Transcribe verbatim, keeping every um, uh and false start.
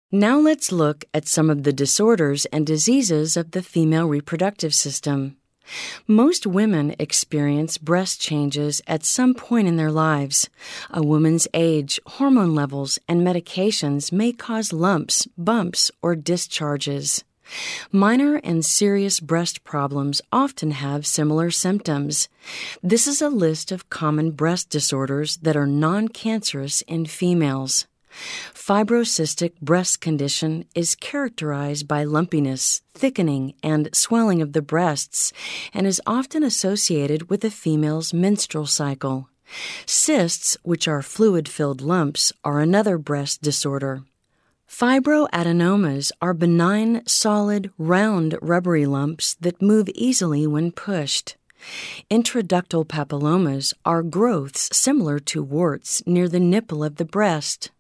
Now let's look at some of the disorders and diseases of the female reproductive system. Most women experience breast changes at some point in their lives. A woman's age, hormone levels, and medications may cause lumps, bumps, or discharges. Minor and serious breast problems often have similar symptoms. This is a list of common breast disorders that are non-cancerous in females. Fibrocystic breast condition is characterized by lumpiness, thickening, and swelling of the breasts, and is often associated with a female's menstrual cycle. Cysts, which are fluid-filled lumps, are another breast disorder. Fibroadenomas are benign, solid, round, rubbery lumps that move easily when pushed. Intraductal papillomas are growths similar to warts near the nipple of the breast.